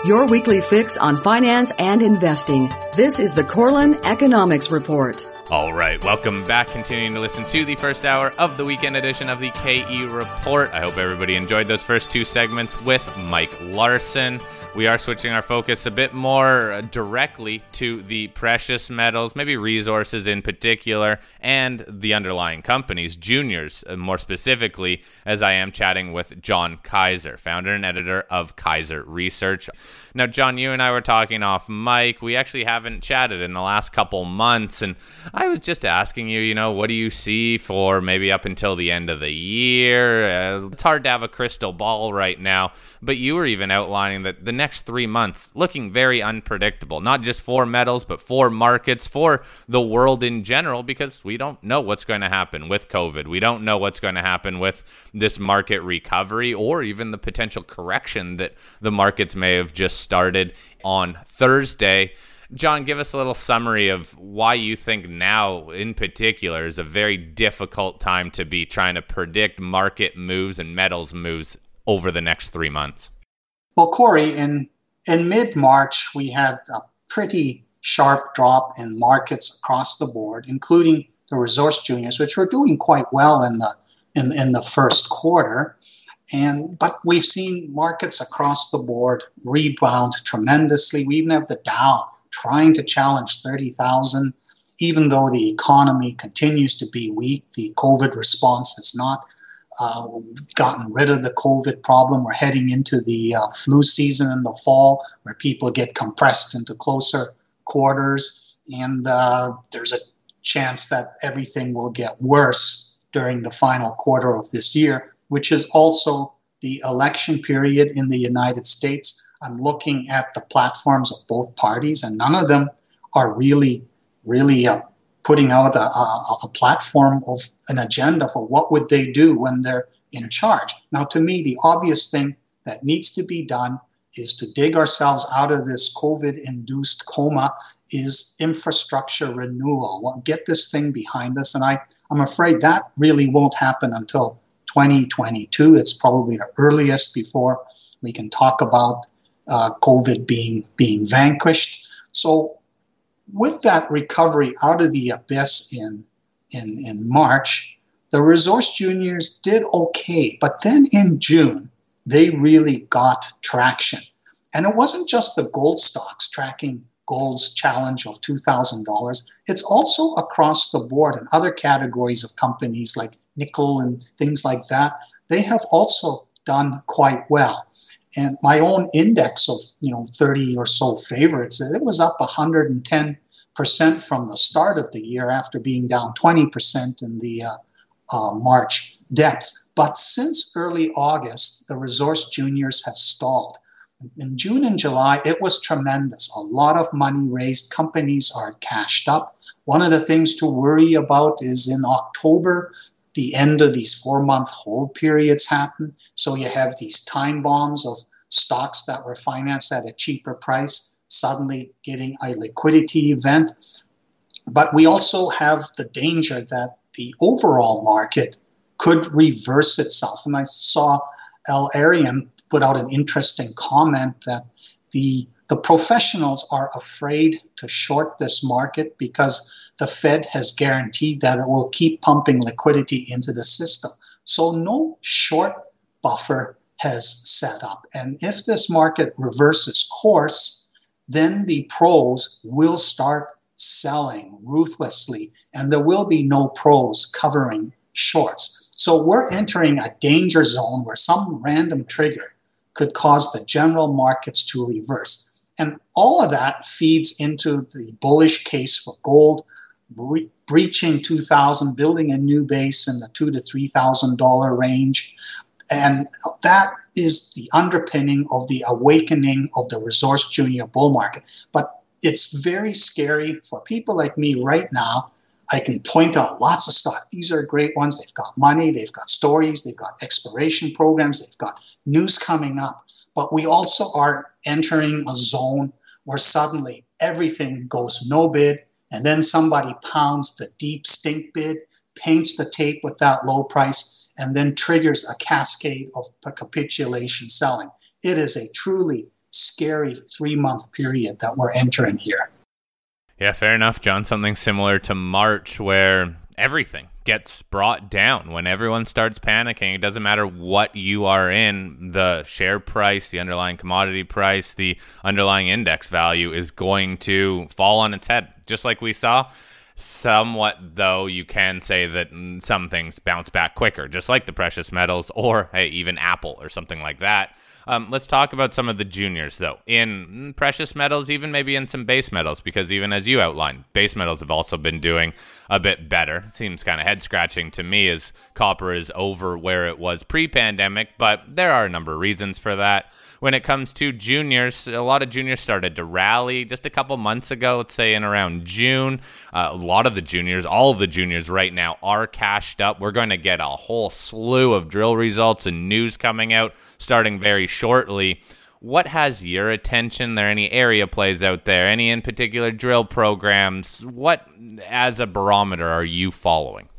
Your weekly fix on finance and investing. This is the Corlin Economics Report. All right, welcome back. Continuing to listen to the first hour of the weekend edition of the KE Report. I hope everybody enjoyed those first two segments with Mike Larson. We are switching our focus a bit more directly to the precious metals, maybe resources in particular, and the underlying companies, juniors more specifically, as I am chatting with John Kaiser, founder and editor of Kaiser Research. Now, John, you and I were talking off mic. We actually haven't chatted in the last couple months, and I was just asking you, what do you see for maybe up until the end of the year? It's hard to have a crystal ball right now, but you were even outlining that the next 3 months looking very unpredictable, not just for metals, but for markets, for the world in general, because we don't know what's going to happen with COVID. We don't know what's going to happen with this market recovery or even the potential correction that the markets may have just started on Thursday. John, give us a little summary of why you think now in particular is a very difficult time to be trying to predict market moves and metals moves over the next 3 months. Well, Corey, in mid-March, we had a pretty sharp drop in markets across the board, including the resource juniors, which were doing quite well in the first quarter. But we've seen markets across the board rebound tremendously. We even have the Dow trying to challenge 30,000, even though the economy continues to be weak. The COVID response has not gotten rid of the COVID problem. We're heading into the flu season in the fall, where people get compressed into closer quarters, and there's a chance that everything will get worse during the final quarter of this year, which is also the election period in the United States. I'm looking at the platforms of both parties, and none of them are really putting out a platform of an agenda for what would they do when they're in charge. Now, to me, the obvious thing that needs to be done is to dig ourselves out of this COVID-induced coma is infrastructure renewal. Well, get this thing behind us, and I'm afraid that really won't happen until 2022. It's probably the earliest before we can talk about COVID being vanquished. So with that recovery out of the abyss in March, the resource juniors did okay. But then in June, they really got traction. And it wasn't just the gold stocks tracking gold's challenge of $2,000. It's also across the board in other categories of companies like nickel and things like that. They have also done quite well. And my own index of 30 or so favorites, it was up 110% from the start of the year after being down 20% in the March depths. But since early August, the resource juniors have stalled. In June and July, it was tremendous. A lot of money raised. Companies are cashed up. One of the things to worry about is in October, the end of these 4-month hold periods happen. So you have these time bombs of stocks that were financed at a cheaper price suddenly getting a liquidity event. But we also have the danger that the overall market could reverse itself. And I saw Al Arian put out an interesting comment that the professionals are afraid to short this market because the Fed has guaranteed that it will keep pumping liquidity into the system. So no short buffer has set up. And if this market reverses course, then the pros will start selling ruthlessly, and there will be no pros covering shorts. So we're entering a danger zone where some random trigger could cause the general markets to reverse. And all of that feeds into the bullish case for gold, breaching 2,000, building a new base in the $2,000 to $3,000 range. And that is the underpinning of the awakening of the resource junior bull market. But it's very scary for people like me right now. I can point out lots of stuff. These are great ones. They've got money, they've got stories, they've got exploration programs, they've got news coming up. But we also are entering a zone where suddenly everything goes no bid, and then somebody pounds the deep stink bid, paints the tape with that low price, and then triggers a cascade of capitulation selling. It is a truly scary 3-month period that we're entering here. Yeah, fair enough, John. Something similar to March where everything gets brought down. When everyone starts panicking, it doesn't matter what you are in, the share price, the underlying commodity price, the underlying index value is going to fall on its head, just like we saw. Somewhat, though, you can say that some things bounce back quicker, just like the precious metals or, hey, even Apple or something like that. Let's talk about some of the juniors, though, in precious metals, even maybe in some base metals, because even as you outlined, base metals have also been doing a bit better. It seems kind of head-scratching to me as copper is over where it was pre-pandemic, but there are a number of reasons for that. When it comes to juniors, a lot of juniors started to rally just a couple months ago, let's say in around June. A lot of the juniors, all of the juniors right now are cashed up. We're going to get a whole slew of drill results and news coming out starting very shortly. What has your attention? Are there any area plays out there? Any in particular drill programs? What, as a barometer, are you following?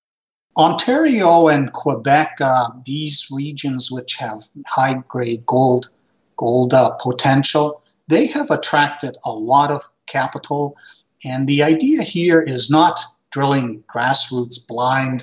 Ontario and Quebec, these regions which have high-grade gold potential, they have attracted a lot of capital. And the idea here is not drilling grassroots blind,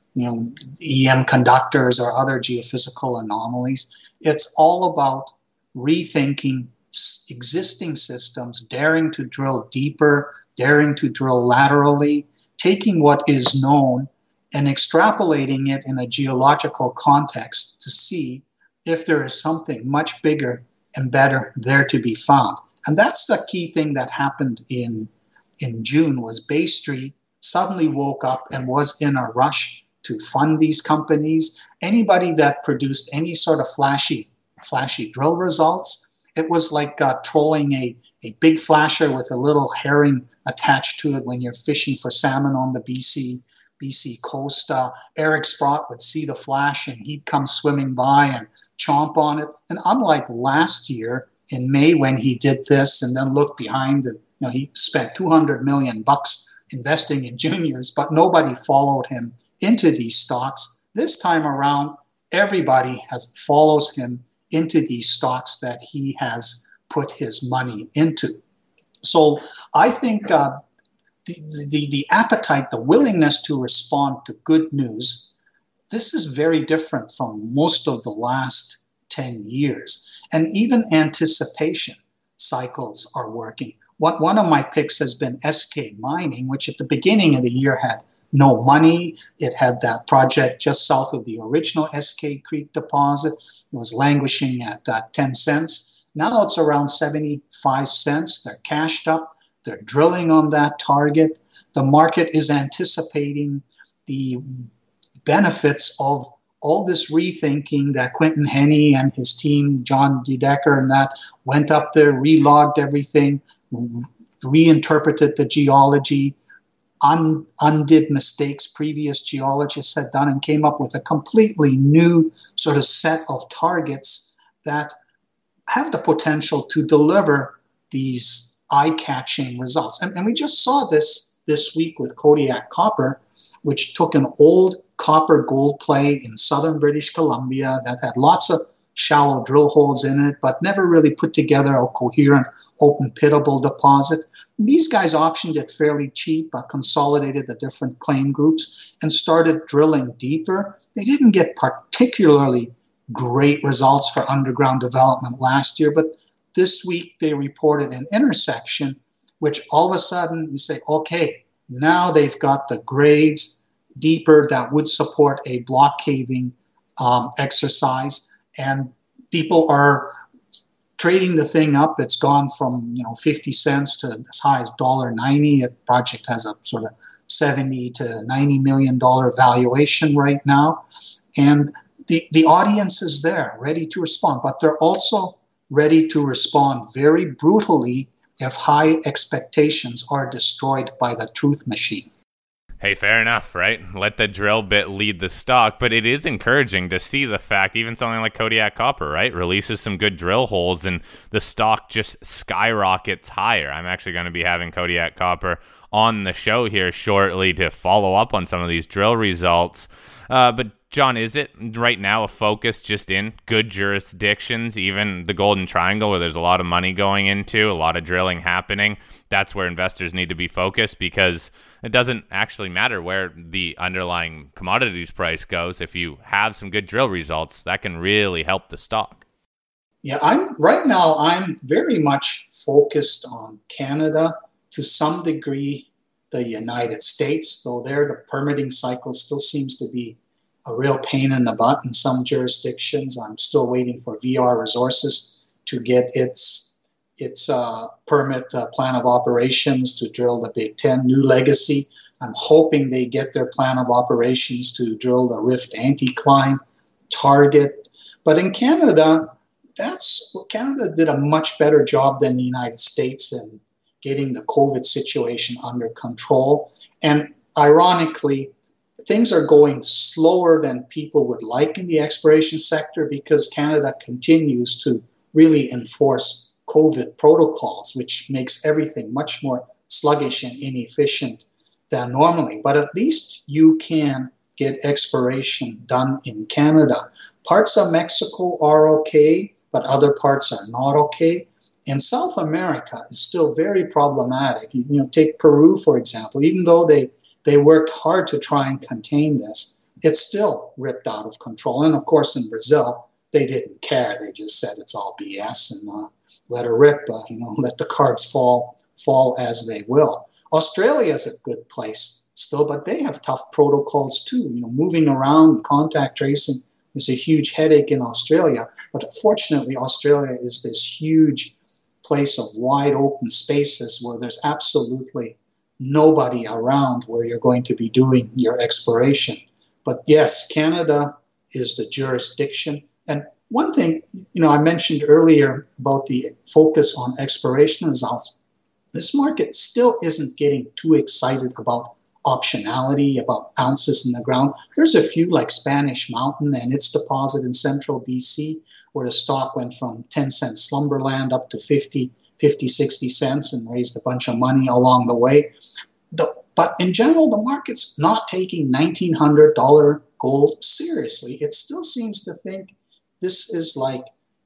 EM conductors or other geophysical anomalies. It's all about rethinking existing systems, daring to drill deeper, daring to drill laterally, taking what is known and extrapolating it in a geological context to see if there is something much bigger and better there to be found. And that's the key thing that happened in June was Bay Street suddenly woke up and was in a rush to fund these companies. Anybody that produced any sort of flashy drill results, it was like trolling a big flasher with a little herring attached to it when you're fishing for salmon on the BC coast. Eric Sprott would see the flash and he'd come swimming by and chomp on it. And unlike last year in May when he did this and then looked behind it, he spent $200 million investing in juniors, but nobody followed him into these stocks. This time around, everybody follows him into these stocks that he has put his money into. So I think the appetite, the willingness to respond to good news, this is very different from most of the last 10 years. And even anticipation cycles are working. One of my picks has been SK Mining, which at the beginning of the year had no money. It had that project just south of the original SK Creek deposit. It was languishing at 10 cents. Now it's around 75 cents. They're cashed up. They're drilling on that target. The market is anticipating the benefits of all this rethinking that Quinton Hennigh and his team, John DeDecker and that, went up there, relogged everything, reinterpreted the geology, undid mistakes previous geologists had done, and came up with a completely new sort of set of targets that have the potential to deliver these eye-catching results. And we just saw this week with Kodiak Copper, which took an old copper gold play in southern British Columbia that had lots of shallow drill holes in it, but never really put together a coherent open pitable deposit. These guys optioned it fairly cheap, consolidated the different claim groups, and started drilling deeper. They didn't get particularly great results for underground development last year, but this week they reported an intersection, which all of a sudden you say, okay, now they've got the grades deeper that would support a block caving exercise, and people are trading the thing up. It's gone from 50 cents to as high as $1.90. The project has a sort of $70 to $90 million valuation right now, and the audience is there, ready to respond, but they're also ready to respond very brutally if high expectations are destroyed by the truth machine. Hey, fair enough, right? Let the drill bit lead the stock, but it is encouraging to see the fact, even something like Kodiak Copper, right, releases some good drill holes and the stock just skyrockets higher. I'm actually going to be having Kodiak Copper on the show here shortly to follow up on some of these drill results. But John, is it right now a focus just in good jurisdictions, even the Golden Triangle, where there's a lot of money going into, a lot of drilling happening? That's where investors need to be focused, because it doesn't actually matter where the underlying commodities price goes. If you have some good drill results, that can really help the stock. Yeah, I'm very much focused on Canada, to some degree the United States, though there the permitting cycle still seems to be a real pain in the butt in some jurisdictions. I'm still waiting for VR Resources to get its permit plan of operations to drill the Big Ten New Legacy. I'm hoping they get their plan of operations to drill the Rift Anticline target. But in Canada, Canada did a much better job than the United States in getting the COVID situation under control. And ironically, things are going slower than people would like in the exploration sector, because Canada continues to really enforce COVID protocols, which makes everything much more sluggish and inefficient than normally. But at least you can get exploration done in Canada. Parts of Mexico are okay, but other parts are not okay. And South America is still very problematic. Take Peru, for example. Even though they worked hard to try and contain this, it's still ripped out of control. And of course, in Brazil, they didn't care. They just said it's all BS and let her rip. Let the cards fall as they will. Australia is a good place still, but they have tough protocols too. Moving around, contact tracing is a huge headache in Australia. But fortunately, Australia is this huge place of wide open spaces where there's absolutely nobody around where you're going to be doing your exploration. But yes, Canada is the jurisdiction. And one thing, I mentioned earlier about the focus on exploration results. This market still isn't getting too excited about optionality, about ounces in the ground. There's a few like Spanish Mountain and its deposit in central BC, where the stock went from 10-cent slumberland up to 50, 60 cents and raised a bunch of money along the way. But in general, the market's not taking $1,900 gold seriously. It still seems to think this is like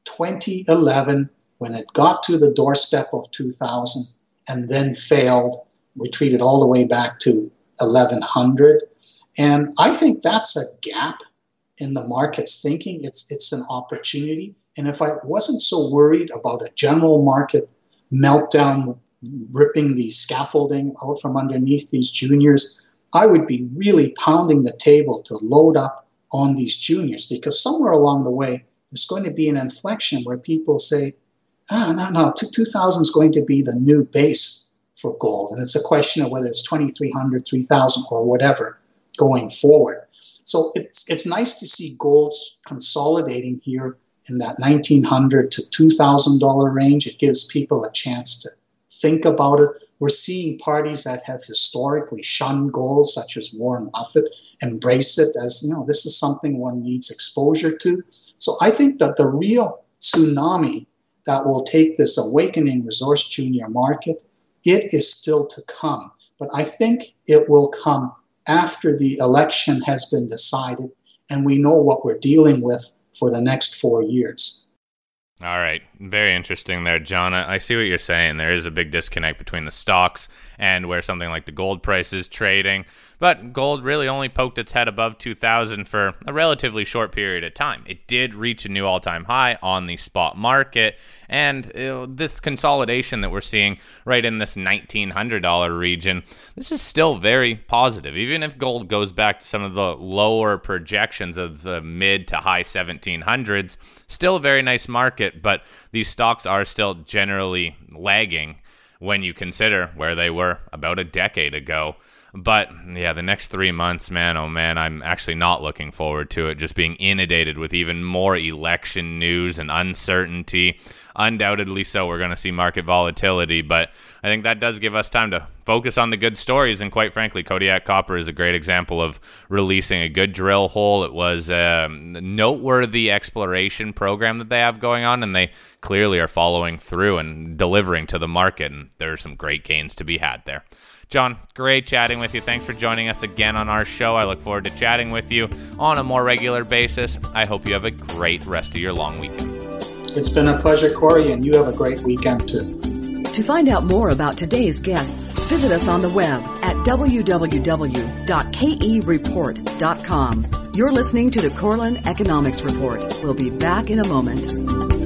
2011 when it got to the doorstep of 2000 and then failed, retreated all the way back to 1100. And I think that's a gap in the market's thinking. It's an opportunity. And if I wasn't so worried about a general market meltdown, ripping the scaffolding out from underneath these juniors, I would be really pounding the table to load up on these juniors, because somewhere along the way, there's going to be an inflection where people say, no, 2000 is going to be the new base for gold. And it's a question of whether it's 2,300, 3,000 or whatever going forward. So it's nice to see gold consolidating here in that $1,900 to $2,000 range. It gives people a chance to think about it. We're seeing parties that have historically shunned gold, such as Warren Buffett, embrace it as, this is something one needs exposure to. So I think that the real tsunami that will take this awakening resource junior market, it is still to come. But I think it will come after the election has been decided and we know what we're dealing with for the next 4 years. All right. Very interesting there, John. I see what you're saying. There is a big disconnect between the stocks and where something like the gold price is trading. But gold really only poked its head above 2,000 for a relatively short period of time. It did reach a new all-time high on the spot market. And this consolidation that we're seeing right in this $1,900 region, this is still very positive. Even if gold goes back to some of the lower projections of the mid to high 1700s, still a very nice market. But these stocks are still generally lagging when you consider where they were about a decade ago. But yeah, the next 3 months, man, oh man, I'm actually not looking forward to it. Just being inundated with even more election news and uncertainty. Undoubtedly so, we're going to see market volatility, but I think that does give us time to focus on the good stories. And quite frankly, Kodiak Copper is a great example of releasing a good drill hole. It was a noteworthy exploration program that they have going on, and they clearly are following through and delivering to the market, and there are some great gains to be had there. John, great chatting with you. Thanks for joining us again on our show. I look forward to chatting with you on a more regular basis. I hope you have a great rest of your long weekend. It's been a pleasure, Corey, and you have a great weekend too. To find out more about today's guests, visit us on the web at www.kereport.com. You're listening to the Corlin Economics Report. We'll be back in a moment.